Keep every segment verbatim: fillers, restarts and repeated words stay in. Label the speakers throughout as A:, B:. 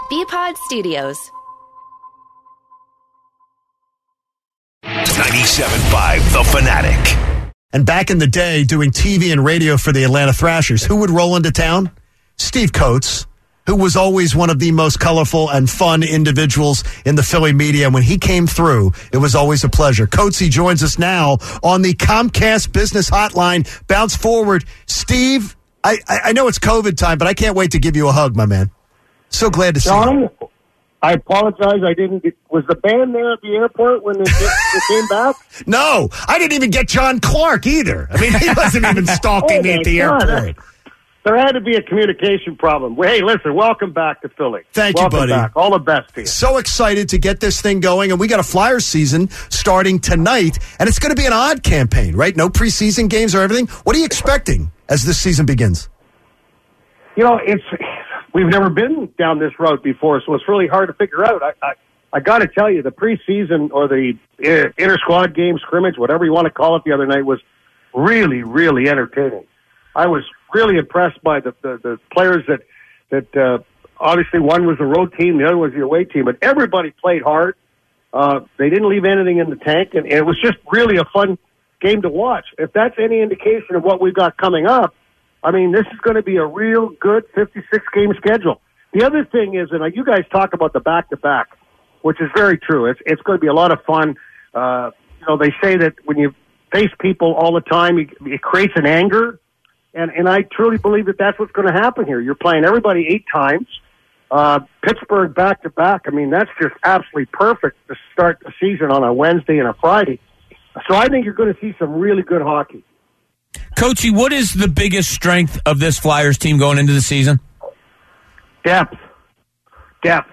A: B-Pod Studios.
B: ninety-seven point five The Fanatic.
C: And back in the day, doing T V and radio for the Atlanta Thrashers, who would roll into town? Steve Coates, who was always one of the most colorful and fun individuals in the Philly media. And when he came through, it was always a pleasure. Coatesy joins us now on the Comcast Business Hotline. Bounce forward. Steve, I, I know it's COVID time, but I can't wait to give you a hug, my man. So glad to see
D: John,
C: you.
D: I apologize. I didn't get, was the band there at the airport when they, they came back?
C: No, I didn't even get John Clark either. I mean, he wasn't even stalking
D: oh
C: me at the
D: God.
C: airport.
D: There had to be a communication problem. Well, hey, listen, welcome back to Philly.
C: Thank
D: welcome
C: you, buddy.
D: Back. All the best to you.
C: So excited to get this thing going, and we got a Flyers season starting tonight, and it's going to be an odd campaign, right? No preseason games or everything. What are you expecting as this season begins?
D: You know, it's we've never been down this road before, so it's really hard to figure out. I I, I got to tell you, the preseason or the uh, inter-squad game scrimmage, whatever you want to call it, the other night was really, really entertaining. I was really impressed by the, the, the players that, that uh, obviously one was the road team, the other was the away team, but everybody played hard. Uh, they didn't leave anything in the tank, and, and it was just really a fun game to watch. If that's any indication of what we've got coming up, I mean, this is going to be a real good fifty-six game schedule. The other thing is, and you guys talk about the back-to-back, which is very true. It's, it's going to be a lot of fun. Uh, you know, they say that when you face people all the time, it, it creates an anger. And, and I truly believe that that's what's going to happen here. You're playing everybody eight times. Uh, Pittsburgh back-to-back. I mean, that's just absolutely perfect to start the season on a Wednesday and a Friday. So I think you're going to see some really good hockey.
E: Coachy, what is the biggest strength of this Flyers team going into the season?
D: Depth. Depth.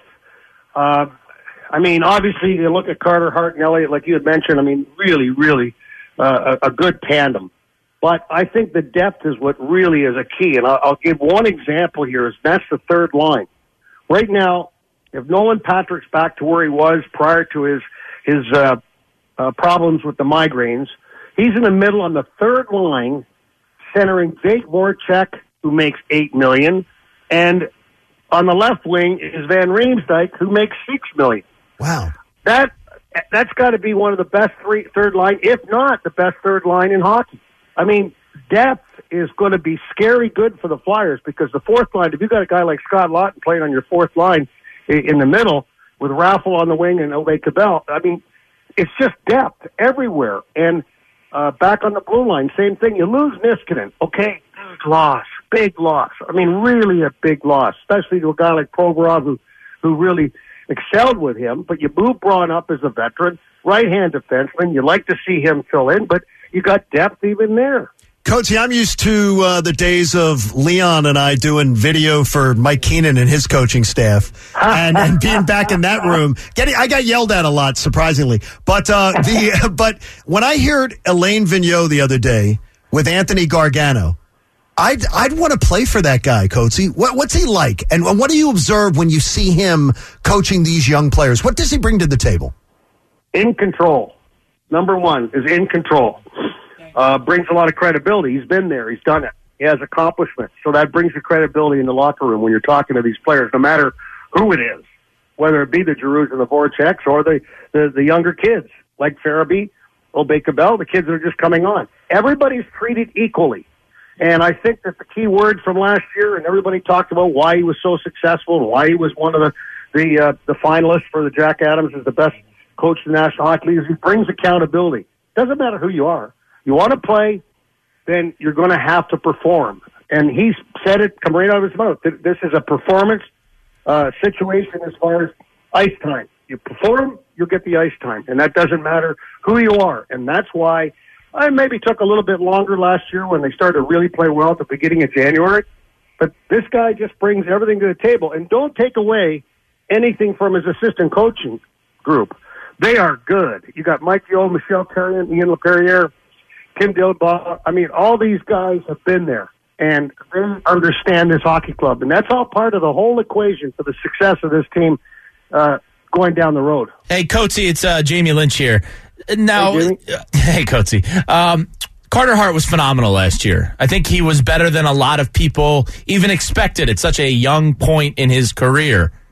D: Uh, I mean, obviously, you look at Carter Hart and Elliott, like you had mentioned, I mean, really, really uh, a, a good tandem. But I think the depth is what really is a key. And I'll, I'll give one example here, is that's the third line. Right now, if Nolan Patrick's back to where he was prior to his, his uh, uh, problems with the migraines, he's in the middle on the third line, centering Jake Voracek, who makes eight million dollars, and on the left wing is Van Riemsdyk, who makes six million dollars.
C: Wow.
D: That, that's got to be one of the best three, third line, if not the best third line in hockey. I mean, depth is going to be scary good for the Flyers, because the fourth line, if you've got a guy like Scott Laughton playing on your fourth line in the middle with Raffle on the wing and Ove Cabell, I mean, it's just depth everywhere. And uh, back on the blue line, same thing. You lose Niskanen. Okay, big loss, big loss. I mean, really a big loss, especially to a guy like Provorov, who, who really excelled with him. But you move Braun up as a veteran, right-hand defenseman. You like to see him fill in, but you got depth even there.
C: Coachy, I'm used to uh, the days of Leon and I doing video for Mike Keenan and his coaching staff, and, and being back in that room. Getting, I got yelled at a lot, surprisingly. But uh, the but when I heard Alain Vigneault the other day with Anthony Gargano, I'd I'd want to play for that guy, Coachy. What, what's he like, and what do you observe when you see him coaching these young players? What does he bring to the table?
D: In control. Number one is in control. Uh, brings a lot of credibility. He's been there. He's done it. He has accomplishments. So that brings the credibility in the locker room when you're talking to these players, no matter who it is, whether it be the Giroux and the Voraceks or the, the, the younger kids like Farabee, Ove Cabell, the kids that are just coming on. Everybody's treated equally. And I think that the key word from last year, and everybody talked about why he was so successful and why he was one of the, the, uh, the finalists for the Jack Adams as the best coach in the National Hockey League, is he brings accountability. Doesn't matter who you are. You want to play, then you're going to have to perform. And he's said it, come right out of his mouth. This is a performance uh, situation as far as ice time. You perform, you'll get the ice time. And that doesn't matter who you are. And that's why I maybe took a little bit longer last year when they started to really play well at the beginning of January. But this guy just brings everything to the table. And don't take away anything from his assistant coaching group. They are good. You got Mike Yeo, Michel Therrien, Ian LePerriere, Tim Dilbaugh. I mean, all these guys have been there, and they understand this hockey club. And that's all part of the whole equation for the success of this team uh, going down the road.
E: Hey, Coatsy, it's uh, Jamie Lynch here. Now,
D: Hey,
E: uh, hey Coatsy. Um, Carter Hart was phenomenal last year. I think he was better than a lot of people even expected at such a young point in his career.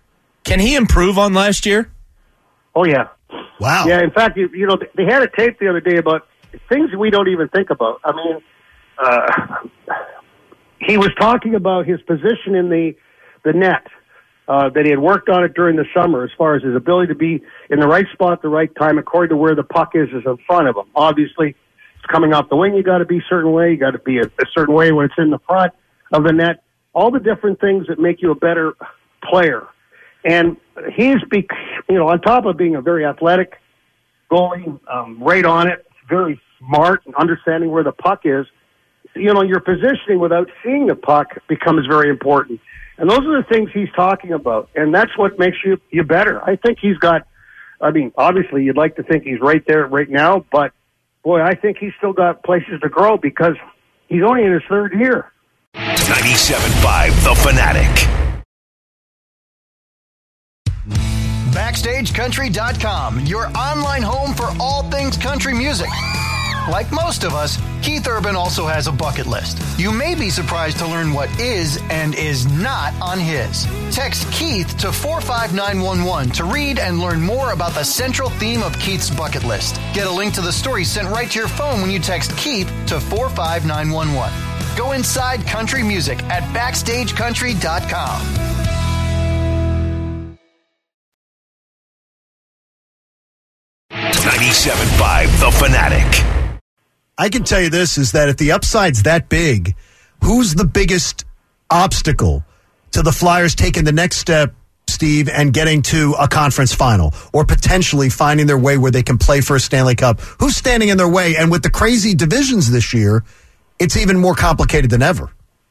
E: Can he improve on last year?
D: Oh, yeah.
C: Wow.
D: Yeah, in fact, you, you know, they had a tape the other day about things we don't even think about. I mean, uh, he was talking about his position in the, the net, uh, that he had worked on it during the summer as far as his ability to be in the right spot at the right time according to where the puck is is in front of him. Obviously, it's coming off the wing, you got to be a certain way. You got to be a, a certain way when it's in the front of the net. All the different things that make you a better player. And he's, be, you know, on top of being a very athletic goalie, um, right on it, very smart and understanding where the puck is, you know, your positioning without seeing the puck becomes very important. And those are the things he's talking about. And that's what makes you, you better. I think he's got, I mean, obviously you'd like to think he's right there right now, but boy, I think he's still got places to grow because he's only in his third year.
B: ninety-seven point five The Fanatic.
A: Backstage Country dot com, your online home for all things country music. Like most of us, Keith Urban also has a bucket list. You may be surprised to learn what is and is not on his. Text Keith to four five nine one one to read and learn more about the central theme of Keith's bucket list. Get a link to the story sent right to your phone when you text Keith to four five nine one one. Go inside country music at Backstage Country dot com.
B: ninety-seven point five The Fanatic.
C: I can tell you this, is that if the upside's that big, who's the biggest obstacle to the Flyers taking the next step, Steve, and getting to a conference final or potentially finding their way where they can play for a Stanley Cup? Who's standing in their way? And with the crazy divisions this year, it's even more complicated than ever.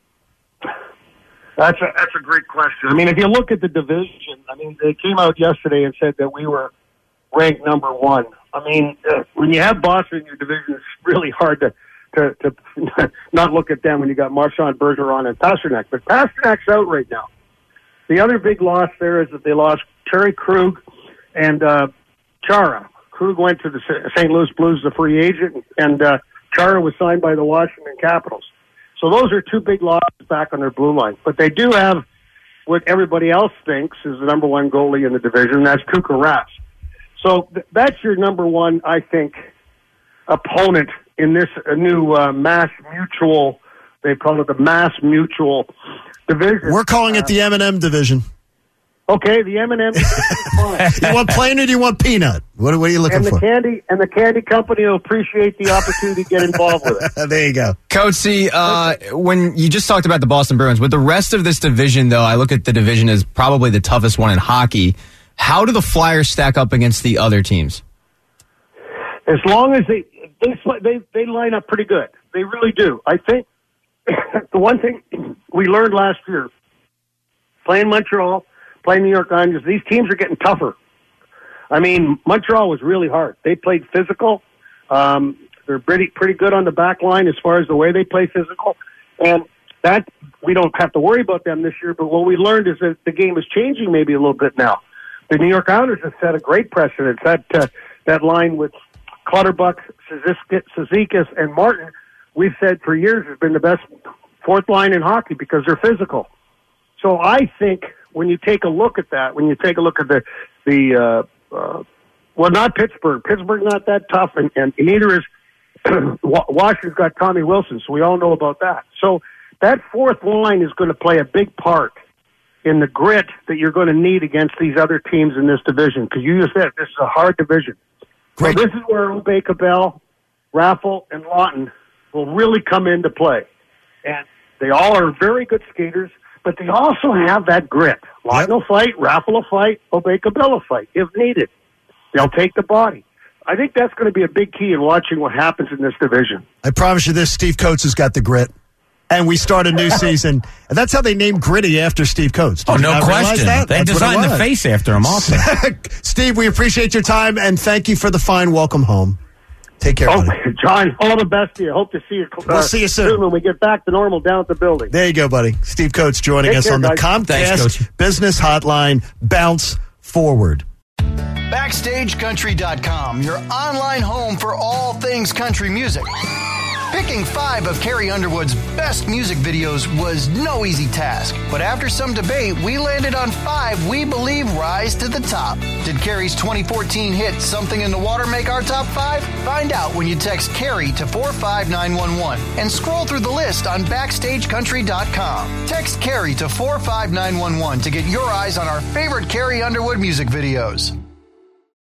D: That's a, that's a great question. I mean, if you look at the division, I mean, they came out yesterday and said that we were ranked number one. I mean, uh, when you have Boston in your division, it's really hard to, to, to not look at them when you got Marchand, Bergeron, and Pasternak. But Pasternak's out right now. The other big loss there is that they lost Terry Krug and uh, Chara. Krug went to the Saint Louis Blues as a free agent, and uh, Chara was signed by the Washington Capitals. So those are two big losses back on their blue line. But they do have what everybody else thinks is the number one goalie in the division, and that's Tuukka Rask. So th- that's your number one, I think, opponent in this uh, new uh, Mass Mutual. They call it the Mass Mutual division.
C: We're calling it the M and M division.
D: Okay, the M and M.
C: You want plain or do you want peanut? What, what are you looking
D: and the
C: for?
D: Candy and the candy company will appreciate the opportunity to get involved with it.
C: There you go.
F: Coach C, uh, when you just talked about the Boston Bruins, with the rest of this division, though, I look at the division as probably the toughest one in hockey. How do the Flyers stack up against the other teams?
D: As long as they they they, they line up pretty good. They really do. I think the one thing we learned last year, playing Montreal, playing New York Islanders, these teams are getting tougher. I mean, Montreal was really hard. They played physical. Um, they're pretty pretty good on the back line as far as the way they play physical. And that we don't have to worry about them this year. But what we learned is that the game is changing maybe a little bit now. The New York Islanders have set a great precedent. That uh, that line with Clutterbuck, Cizikas, and Martin, we've said for years has been the best fourth line in hockey because they're physical. So I think when you take a look at that, when you take a look at the the uh, uh, well, not Pittsburgh. Pittsburgh's not that tough, and, and neither is Washington's got Tommy Wilson. So we all know about that. So that fourth line is going to play a big part in the grit that you're going to need against these other teams in this division. Because you just said this is a hard division.
C: Great.
D: So this is where Obey Cabell, Raffle, and Lawton will really come into play. And they all are very good skaters, but they also have that grit. Lawton
C: Yep.
D: will fight, Raffle will fight, Obey Cabell will fight, if needed. They'll take the body. I think that's going to be a big key in watching what happens in this division.
C: I promise you this, Steve Coates has got the grit. And we start a new season. And that's how they named Gritty after Steve Coates. Did
E: Oh,
C: you
E: no
C: not realize
E: question.
C: that?
E: They
C: That's what it
E: designed the
C: was.
E: face after him also.
C: Steve, we appreciate your time, and thank you for the fine welcome home. Take care,
D: Oh,
C: buddy.
D: John, all the best to you. Hope to see you, uh,
C: We'll see you soon.
D: when we get back to normal down at the building.
C: There you go, buddy. Steve Coates joining
D: Take
C: us
D: care,
C: on the
D: guys.
C: Comcast
E: Thanks, Coach.
C: Business Hotline. Bounce forward.
A: Backstage Country dot com, your online home for all things country music. Picking five of Carrie Underwood's best music videos was no easy task, but after some debate, we landed on five we believe rise to the top. Did Carrie's twenty fourteen hit Something in the Water make our top five? Find out when you text Carrie to four five nine one one and scroll through the list on backstage country dot com. Text Carrie to four five nine one one to get your eyes on our favorite Carrie Underwood music videos.